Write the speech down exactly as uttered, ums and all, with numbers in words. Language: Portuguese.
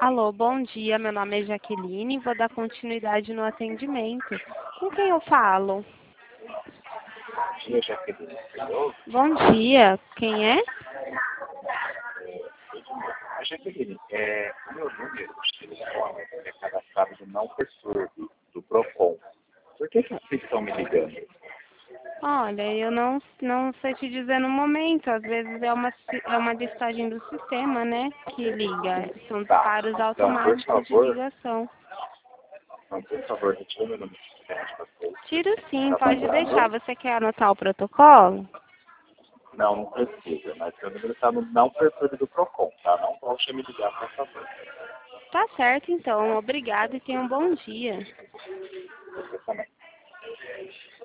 Alô, bom dia. Meu nome é Jaqueline e vou dar continuidade no atendimento. Com quem eu falo? Bom dia, Jaqueline. Senhor, Bom dia. Quem é? a Jaqueline, é, o meu número de telefone é cadastrado do não perturbe, do PROCON. Por que, que vocês estão me ligando? Olha, eu não, não sei te dizer no momento. Às vezes é uma, si- é uma listagem do sistema, né? Que liga. São Tá. disparos Então, por automáticos de favor, ligação. então, por favor, retire meu número de telefone de vocês. Tiro sim, Tá pode deixar. mandando? Você quer anotar o protocolo? Não, não precisa, mas meu número está no não perturbe do PROCON, tá? Não volte a me ligar, por favor. Tá certo, então. Obrigada e tenha um bom dia. Você também.